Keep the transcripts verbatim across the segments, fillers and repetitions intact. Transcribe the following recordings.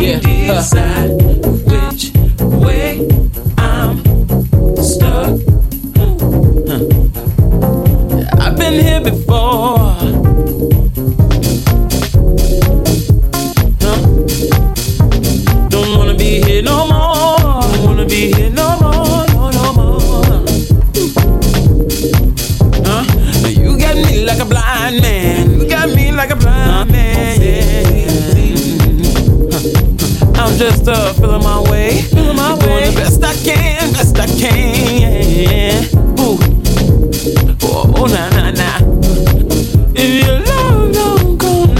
yeah. Decide which way I'm stuck. Huh. I've been here before. Huh. Don't wanna be here no more. Don't wanna be here no more, no, no more. Huh? You got me like a blind man. You got me like a blind man. Yeah. I'm just uh, feeling my way, feeling my way. Doing the best I can, best I can. Ooh, oh, oh, nah, nah, nah. If your love don't come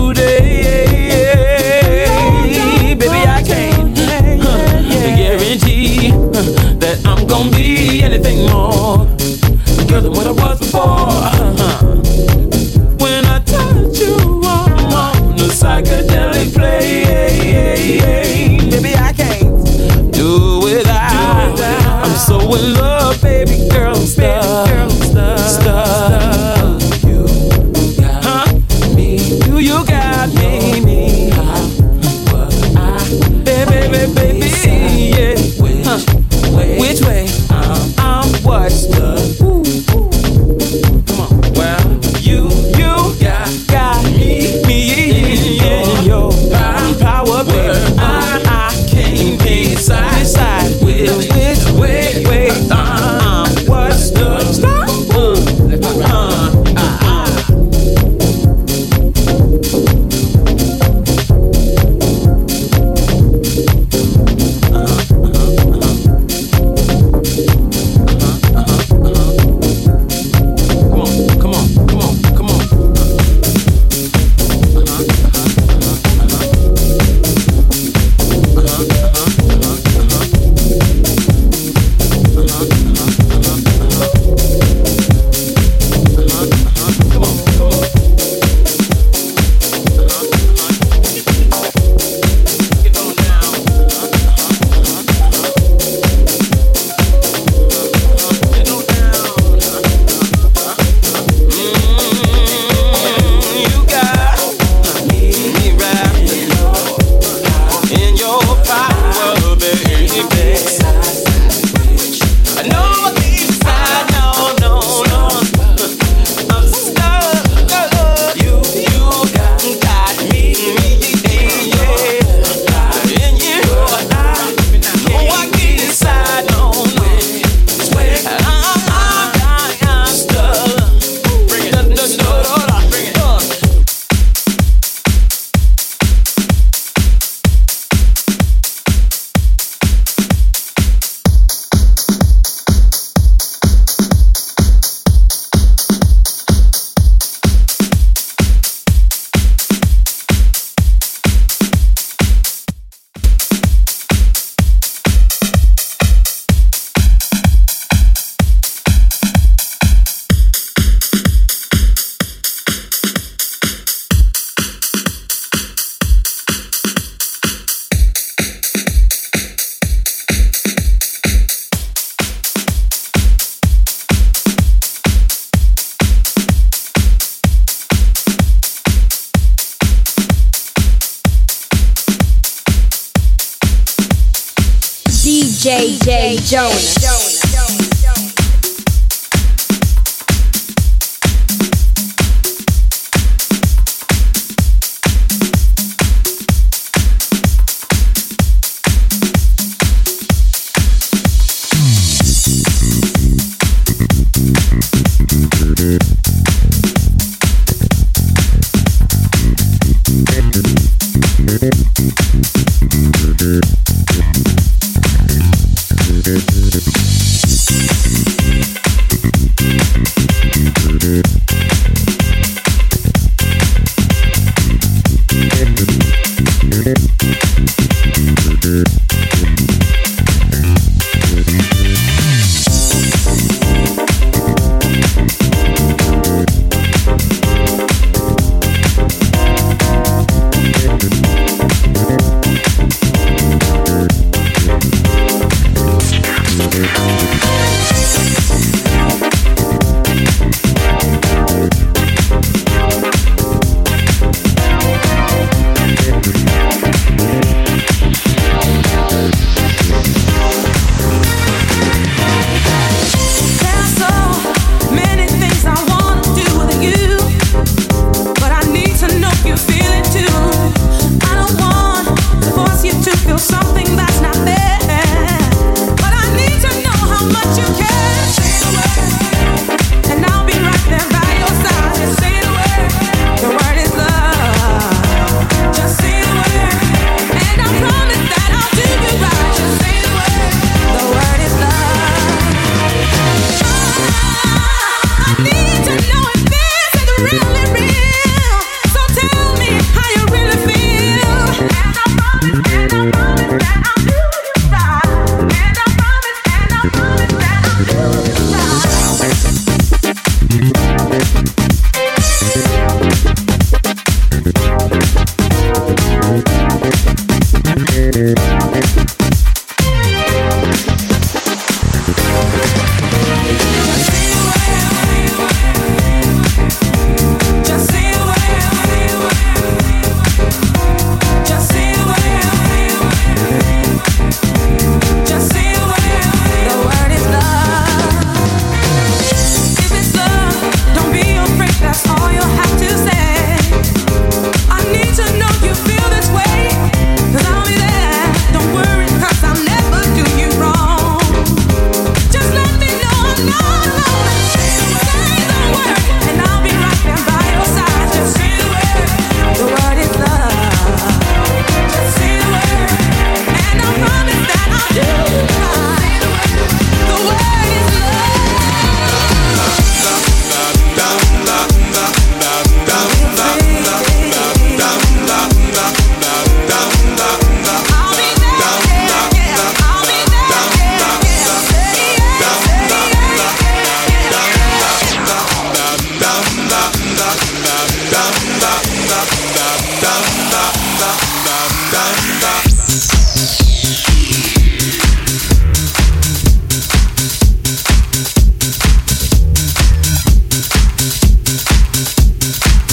today, baby, I can't huh, guarantee huh, that I'm gonna be anything more girl than what I was before. Uh-huh. When I touch you, I'm on the psychedelic plane. Baby, I can't do without. I'm so in love, baby girl, stuff, girl, stuff, stuff. You got huh? me, you, you got me, me. What I, baby, baby, baby, yeah. Which huh. way? Which way? I'm, I'm what? Ooh, ooh. Come on, well, you, you got, got me, me, yeah, yo, power, baby. I, I can't decide which, which way, way, uh, what's the stop? Uh, uh, uh, uh. Come on, come on, come on. J J Jonas.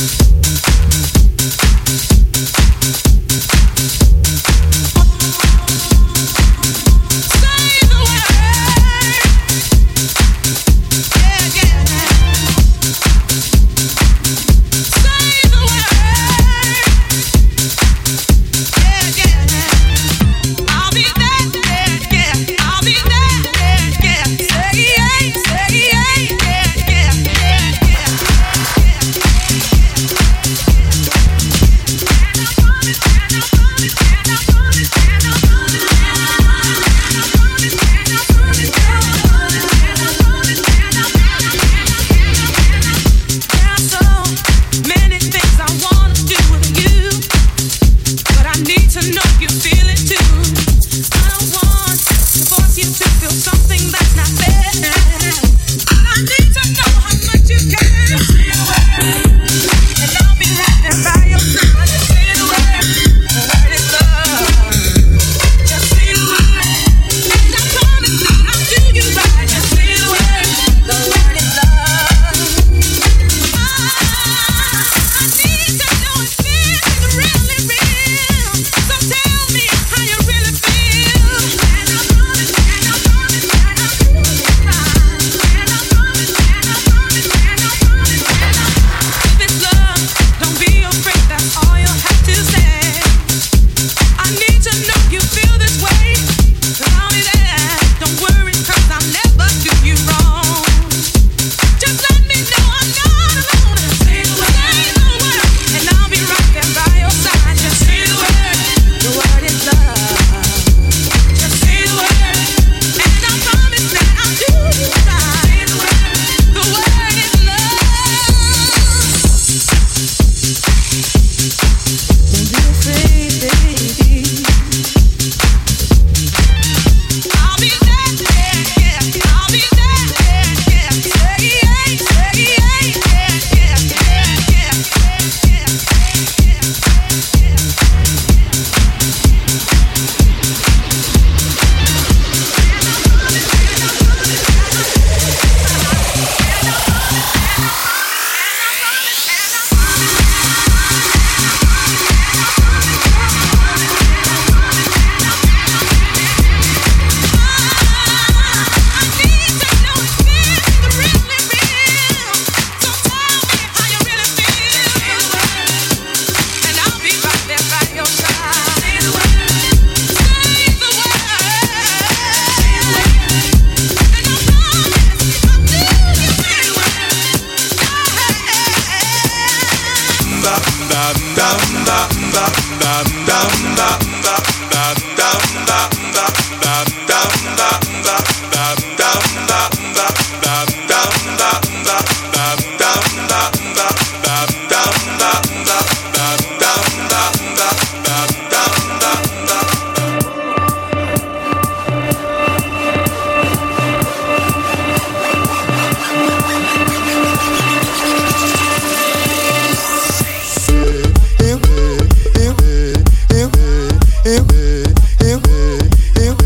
Eu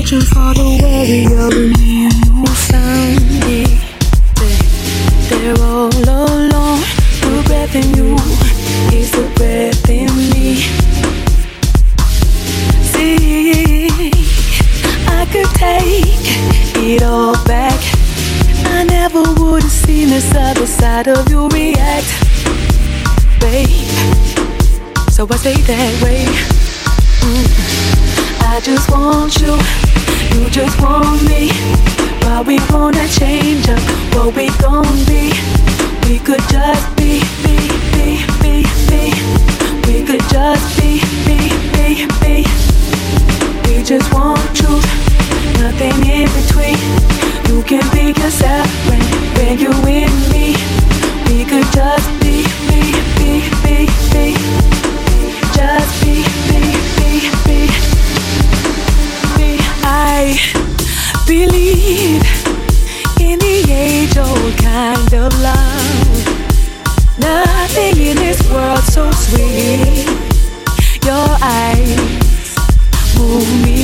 searching for the warrior in me and you found me. They're all alone. The breath in you is the breath in me. See, I could take it all back. I never would have seen this other side of you react, babe. So I stay that way. Mm. I just want you, you just want me. Why we wanna change up what we gon' be? We could just be, be, be, be, be. We could just be, be, be, be. We just want truth, nothing in between. You can be yourself when, when you're with me. We could just be, be, be, be, be. Just be, be, be, be. I believe in the age-old kind of love. Nothing in this world so sweet. Your eyes move me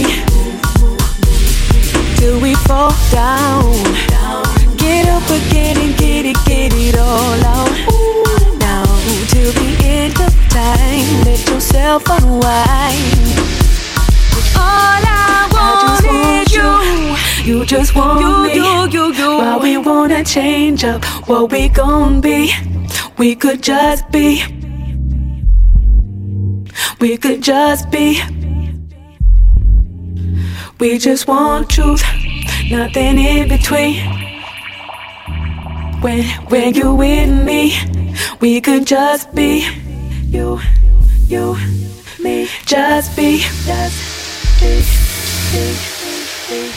till we fall down. Get up again and get it, get it all out. Now till the end of time, let yourself unwind. All I want, I is you. You just want you, me. You, you, you. Why we wanna change up what we gon' be? We could just be. We could just be. We just want truth, nothing in between. When, when you with me, we could just be. You, you, me, just be. Just be, be, be.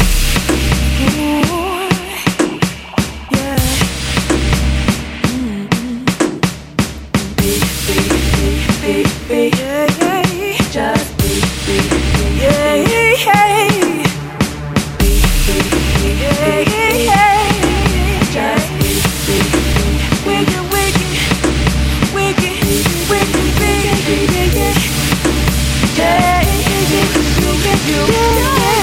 Ooh, yeah. Mm-hmm. Be, be, be, be, be. Yeah, yeah. Just be, be, be, yeah, yeah. Be, be, be, yeah, yeah. Just be, be, be. Wicked, wicked, wicked, wicked, be, yeah, yeah. Yeah, yeah, yeah, yeah, yeah.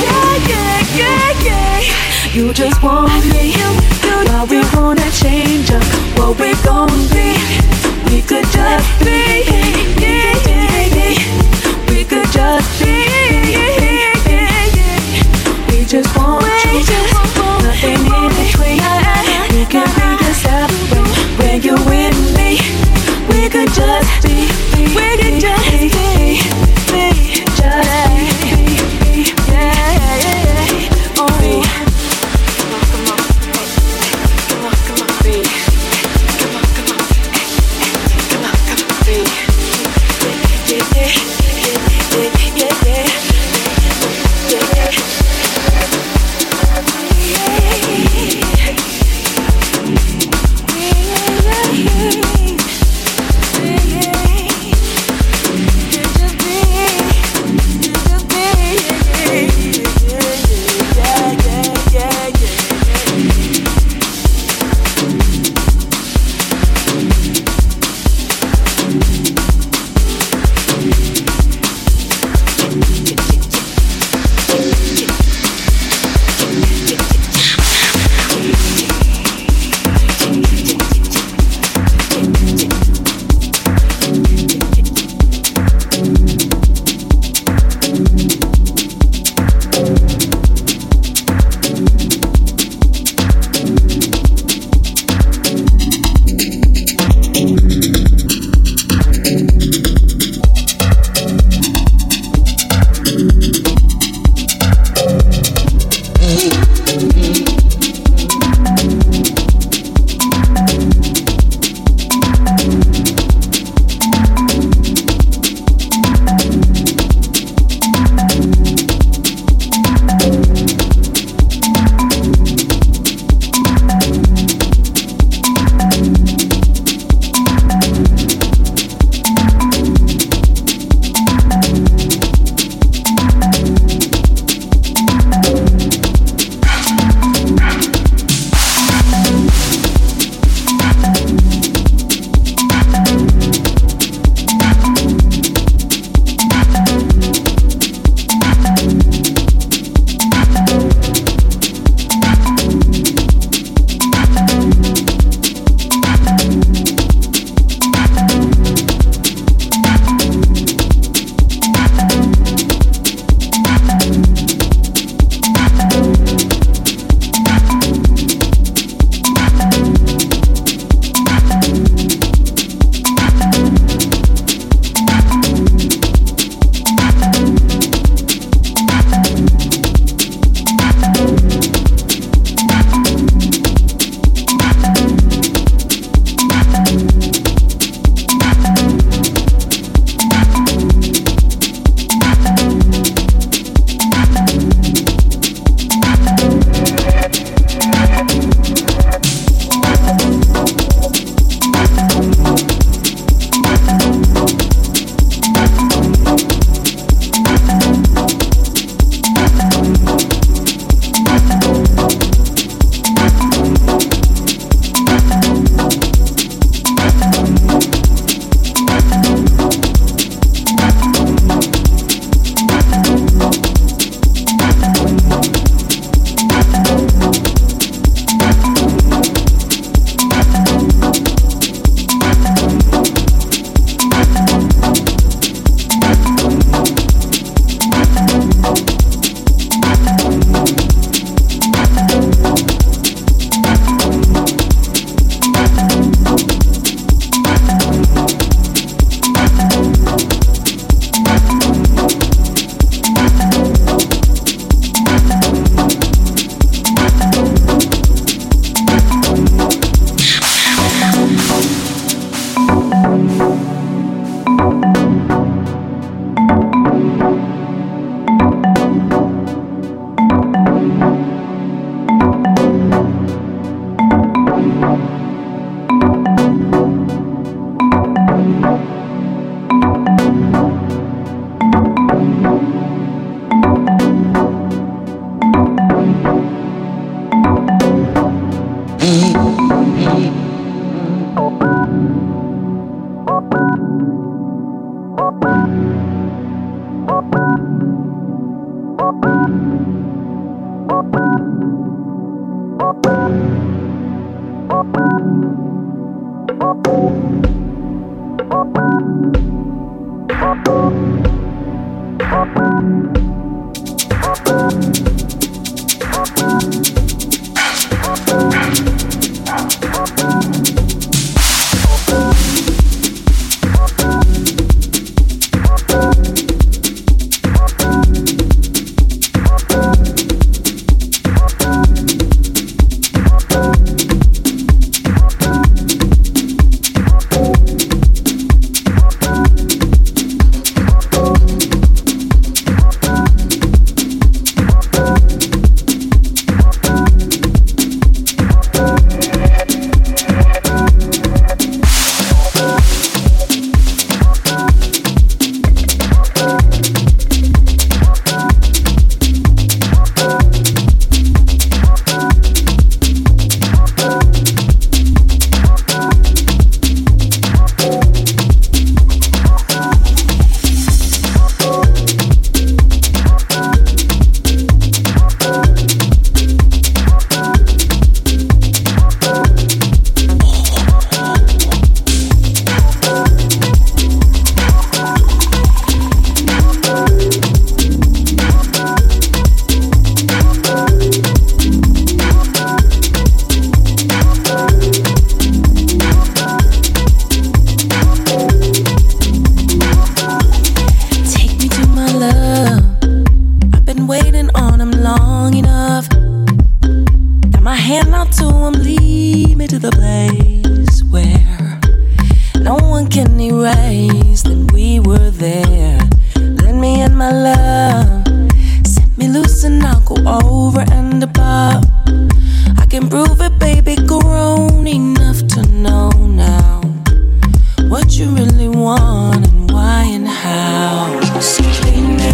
waiting on him long enough. Got my hand out to him, lead me to the place where no one can erase that we were there. Let me in my love, set me loose and I'll go over and above. I can prove it, baby, grown enough to know now what you really want and why and how. So lead me,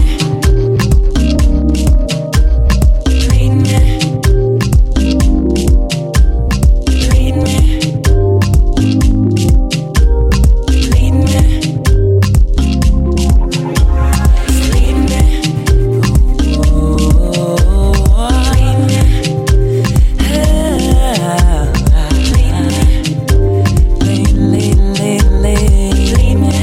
lead me, lead me, lead me, lead me, oh, lead me, ah, lead me, lead, lead, lead, lead me.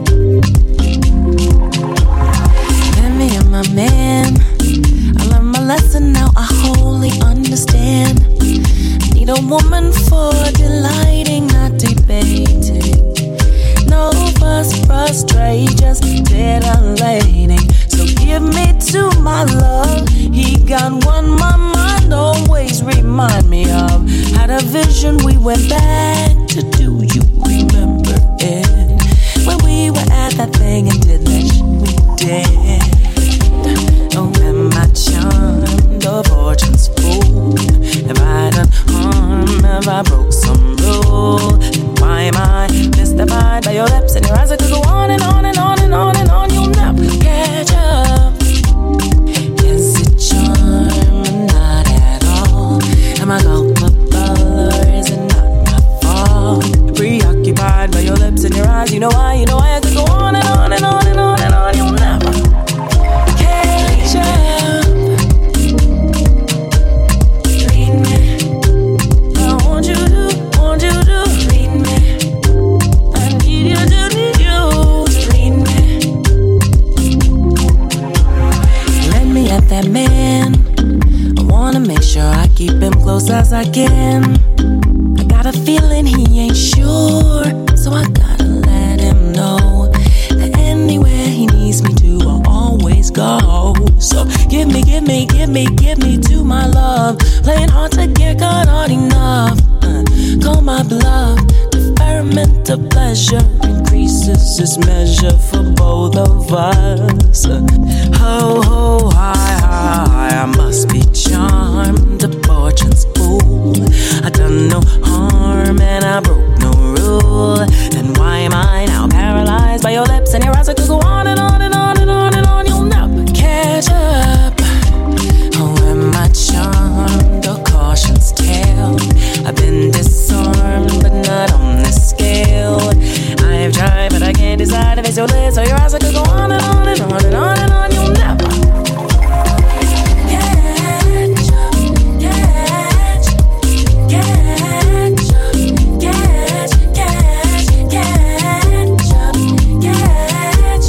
Let me in my man. I learned my lesson now, I wholly understand. Need a woman for delighting, not debating. No fuss, frustrate, just titillating. So give me to my love. He got one my mind always remind me of. Had a vision, we went back to do you remember it? When we were at that thing and did that shit we did. Oh, am I charmed or fortune's fool? Have I done harm? Have I broke some rule? Then why am I mystified by your lips and your eyes? I could go on and on and on and on and on. You'll never catch up. Is it charm or not at all? Am I culpable or is it not my fault? Preoccupied by your lips and your eyes. You know why, you know why I could go on and on and on and on and on. You'll never catch up. Lead me. I want you to, want you to lead me. I need you to, need you to lead me. Let me at that man. I wanna make sure I keep him close as I can. I got a feeling he ain't sure, so I gotta let him know that anywhere he needs me to, I'll always go. So give me, give me, give me, give me to my love. Playing hard to get, got hard enough. Uh, call my bluff. Deferment of pleasure increases its measure for both of us. Uh, ho, ho, hi, hi, I must be charmed. The fortune's fool. I done no harm and I broke no rule. Then why am I now paralyzed by your lips and your eyes? I could go on and on and on and on and on. You'll never catch up. Oh, am I charmed or caution's tale? I've been disarmed but not on this scale. I've tried but I can't decide if it's your lips or your eyes. I could go on and on and on and on and on. You'll never catch up, catch, catch up, catch, catch, catch up, catch,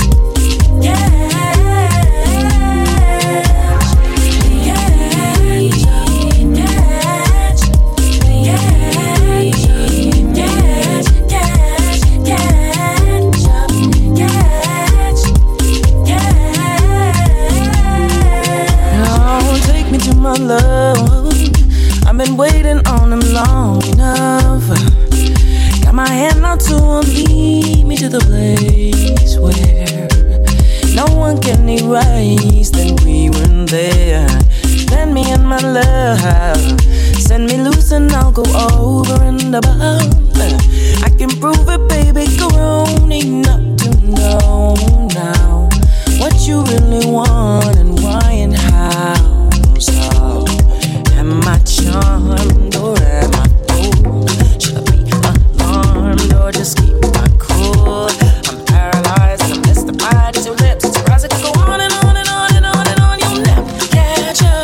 my love, I've been waiting on him long enough. Got my hand out to him, lead me to the place where no one can erase that we were there. Lend me in my love, send me loose and I'll go over and above. I can prove it, baby, grown enough to know now what you really want and why and how. So, am I charmed or am I fooled? Should I be alarmed or just keep my cool? I'm paralyzed and I'm mystified. It's your lips, it's your eyes. I could go on and on and on and on and on. You'll never catch up.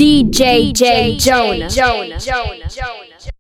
D J J Jonah. Jonah. Jonah. Jonah.